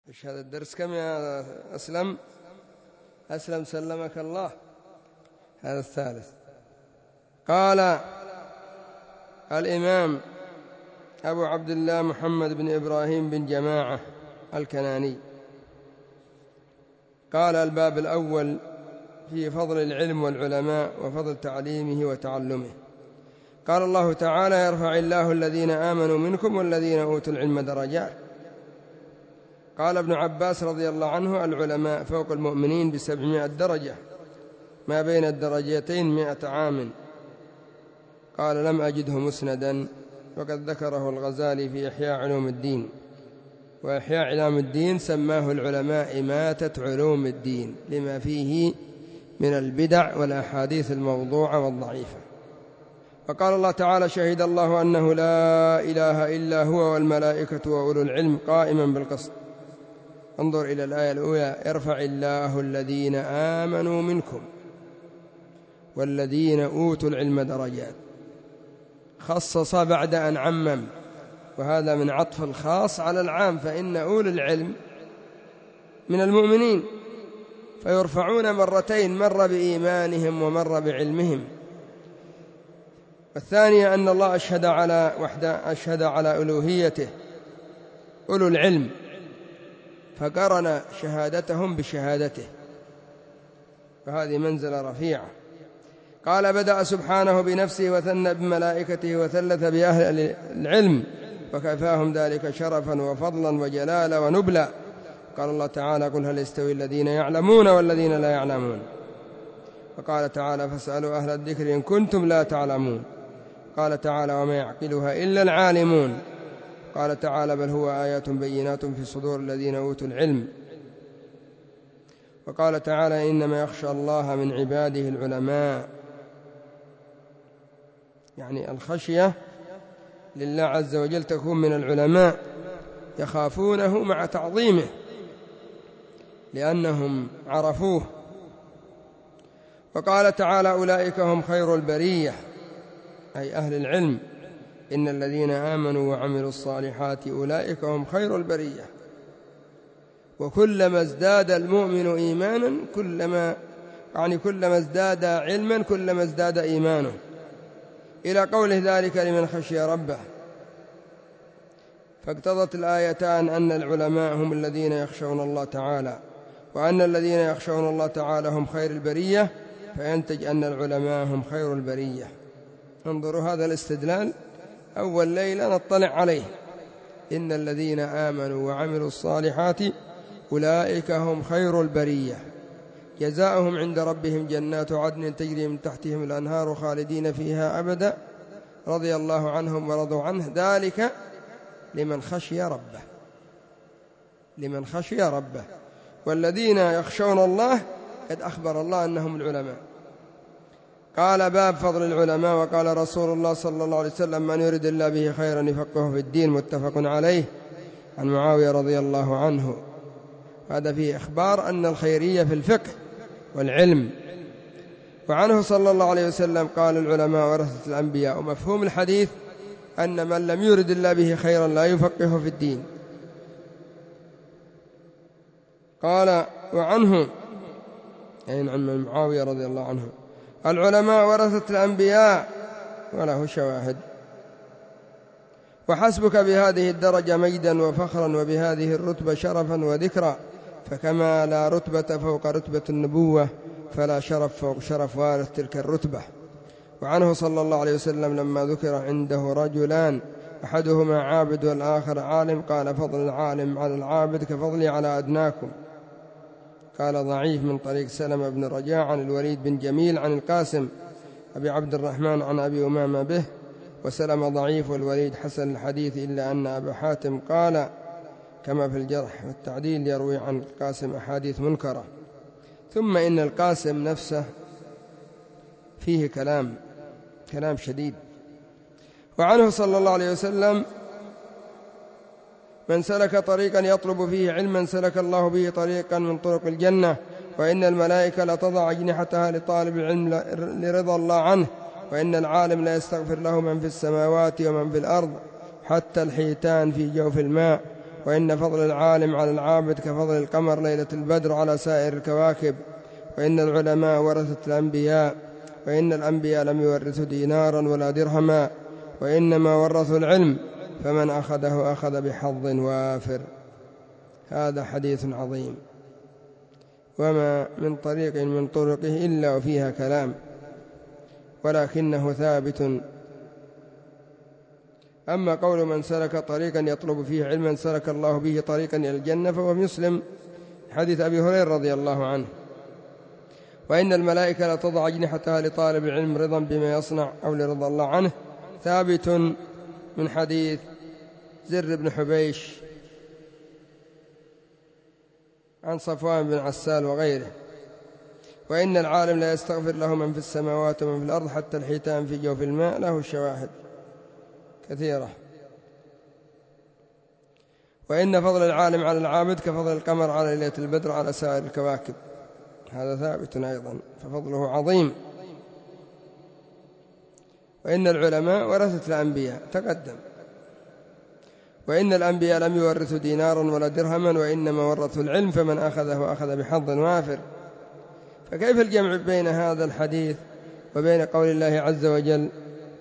إيش هذا الدرس كم يا أسلم؟ أسلم سلمك الله. هذا الثالث. قال الإمام أبو عبد الله محمد بن إبراهيم بن جماعة الكناني قال: الباب الأول في فضل العلم والعلماء وفضل تعليمه وتعلمه. قال الله تعالى: يرفع الله الذين آمنوا منكم والذين أوتوا العلم درجات. قال ابن عباس رضي الله عنه: العلماء فوق المؤمنين ب700 درجة، ما بين الدرجتين 100 عام. قال: لم أجده مسندا، وقد ذكره الغزالي في إحياء علوم الدين. وإحياء علوم الدين سماه العلماء إماتة علوم الدين لما فيه من البدع والأحاديث الموضوعة والضعيفة. وقال الله تعالى: شهد الله أنه لا إله إلا هو والملائكة وأولو العلم قائما بالقسط. انظر إلى الآية الأولى: يرفع الله الذين آمنوا منكم والذين أوتوا العلم درجات. خصص بعد أن عمم، وهذا من عطف الخاص على العام، فإن أولي العلم من المؤمنين فيرفعون مرتين، مر بإيمانهم ومر بعلمهم. والثانية أن الله أشهد على ألوهيته أولو العلم، فقرن شهادتهم بشهادته، فهذه منزلة رفيعة. قال: بدأ سبحانه بنفسه وثنى بملائكته وثلث بأهل العلم، وكفاهم ذلك شرفا وفضلا وجلالا ونبلا. قال الله تعالى: قل هل يستوي الذين يعلمون والذين لا يعلمون. وقال تعالى: فاسألوا أهل الذكر إن كنتم لا تعلمون. قال تعالى: وما يعقلها إلا العالمون. قال تعالى: بل هو آيات بينات في صدور الذين أوتوا العلم. وقال تعالى: إنما يخشى الله من عباده العلماء، يعني الخشية لله عز وجل تكون من العلماء، يخافونه مع تعظيمه لأنهم عرفوه. وقال تعالى: أولئك هم خير البرية، أي أهل العلم. إن الذين آمنوا وعملوا الصالحات أولئك هم خير البرية. وكلما ازداد المؤمن إيمانا كلما ازداد علما كلما ازداد إيمانه، إلى قوله: ذلك لمن خشي ربه. فاقتضت الآيتان أن العلماء هم الذين يخشون الله تعالى، وأن الذين يخشون الله تعالى هم خير البرية، فينتج أن العلماء هم خير البرية. انظروا هذا الاستدلال أول ليلة نطلع عليه: إن الذين آمنوا وعملوا الصالحات أولئك هم خير البرية، جزاؤهم عند ربهم جنات عدن تجري من تحتهم الأنهار خالدين فيها أبدا، رضي الله عنهم ورضوا عنه، ذلك لمن خشي ربه. لمن خشي ربه. والذين يخشون الله قد أخبر الله أنهم العلماء. قال: باب فضل العلماء. وقال رسول الله صلى الله عليه وسلم: من يرد الله به خيرا يفقهه في الدين. متفق عليه. عن معاوية رضي الله عنه. هذا فيه إخبار أن الخيرية في الفقه والعلم. وعنه صلى الله عليه وسلم قال: العلماء ورثة الأنبياء. ومفهوم الحديث أن من لم يرد الله به خيرا لا يفقهه في الدين. قال: وعنه أي عن معاوية رضي الله عنه: العلماء ورثة الأنبياء، وله شواهد. وحسبك بهذه الدرجة مجدا وفخرا، وبهذه الرتبة شرفا وذكرا، فكما لا رتبة فوق رتبة النبوة فلا شرف فوق شرف وارث تلك الرتبة. وعنه صلى الله عليه وسلم لما ذكر عنده رجلان أحدهما عابد والآخر عالم قال: فضل العالم على العابد كفضلي على أدناكم. قال: ضعيف من طريق سلمة بن رجاء عن الوليد بن جميل عن القاسم أبي عبد الرحمن عن أبي أمامة به. وسلمة ضعيف والوليد حسن الحديث، إلا أن أبا حاتم قال كما في الجرح والتعديل يروي عن القاسم أحاديث منكرة. ثم إن القاسم نفسه فيه كلام شديد. وعنه صلى الله عليه وسلم: من سلك طريقا يطلب فيه علما سلك الله به طريقا من طرق الجنة، وإن الملائكة لتضع أجنحتها لطالب العلم لرضا الله عنه، وإن العالم لا يستغفر له من في السماوات ومن في الأرض حتى الحيتان في جوف الماء، وإن فضل العالم على العابد كفضل القمر ليلة البدر على سائر الكواكب، وإن العلماء ورثة الأنبياء، وإن الأنبياء لم يورثوا دينارا ولا درهما، وإنما ورثوا العلم، فمن أخذه أخذ بحظ وافر. هذا حديث عظيم، وما من طريق من طرقه إلا وفيها كلام، ولكنه ثابت. أما قول من سلك طريقا يطلب فيه علما سلك الله به طريقا إلى الجنة فهو مسلم حديث أبي هريرة رضي الله عنه. وإن الملائكة لا تضع أجنحتها لطالب العلم رضا بما يصنع أو لرضا الله عنه، ثابت من حديث زر بن حبيش عن صفوان بن عسال وغيره. وإن العالم لا يستغفر له من في السماوات ومن في الأرض حتى الحيتان في جوف الماء، له شواهد كثيرة. وإن فضل العالم على العابد كفضل القمر على ليلة البدر على سائر الكواكب، هذا ثابت أيضا، ففضله عظيم. وإن العلماء ورثة الأنبياء تقدم. وإن الأنبياء لم يورثوا دينارا ولا درهما، وإنما ورثوا العلم، فمن أخذه أخذ بحظ وافر. فكيف الجمع بين هذا الحديث وبين قول الله عز وجل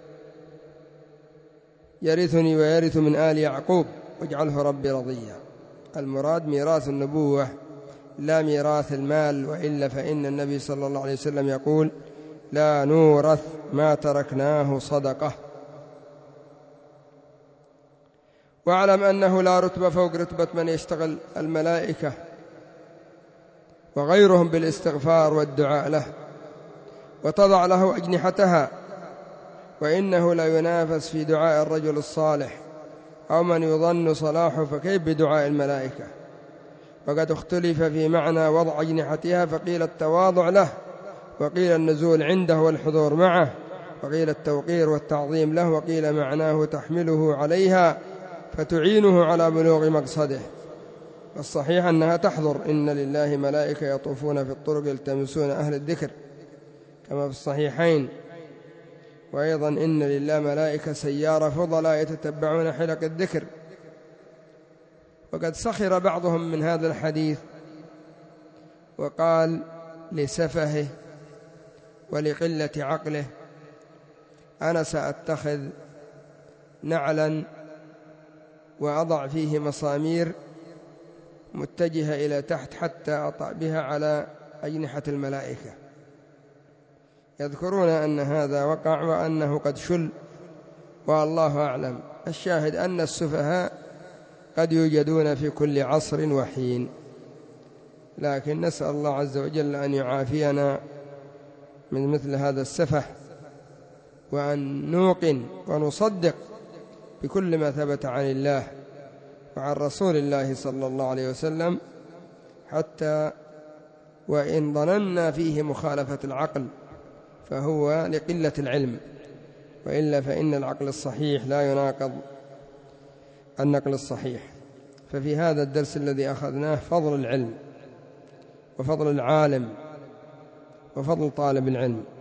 يرثني ويرث من آل يعقوب واجعله ربي رضيا؟ المراد ميراث النبوة لا ميراث المال، وإلا فإن النبي صلى الله عليه وسلم يقول لا نورث ما تركناه صدقة. واعلم أنه لا رتبة فوق رتبة من يشتغل الملائكة وغيرهم بالاستغفار والدعاء له وتضع له أجنحتها، وإنه لا ينافس في دعاء الرجل الصالح أو من يظن صلاحه، فكيف بدعاء الملائكة؟ وقد اختلف في معنى وضع أجنحتها، فقيل التواضع له، وقيل النزول عنده والحضور معه، وقيل التوقير والتعظيم له، وقيل معناه تحمله عليها فتعينه على بلوغ مقصده. الصحيح أنها تحضر، إن لله ملائكة يطوفون في الطرق يلتمسون أهل الذكر كما في الصحيحين. وأيضا إن لله ملائكة سيارة فضلاء يتتبعون حلق الذكر. وقد سخر بعضهم من هذا الحديث وقال لسفهه ولقلة عقله أنا سأتخذ نعلا وأضع فيه مسامير متجهة إلى تحت حتى أطأ بها على أجنحة الملائكة. يذكرون أن هذا وقع وأنه قد شل، والله أعلم. الشاهد أن السفهاء قد يوجدون في كل عصر وحين، لكن نسأل الله عز وجل أن يعافينا من مثل هذا السفه، وأن نوقن ونصدق بكل ما ثبت عن الله وعن رسول الله صلى الله عليه وسلم، حتى وإن ظننا فيه مخالفة العقل فهو لقلة العلم، وإلا فإن العقل الصحيح لا يناقض النقل الصحيح. ففي هذا الدرس الذي أخذناه فضل العلم وفضل العالم وفضل طالب العلم.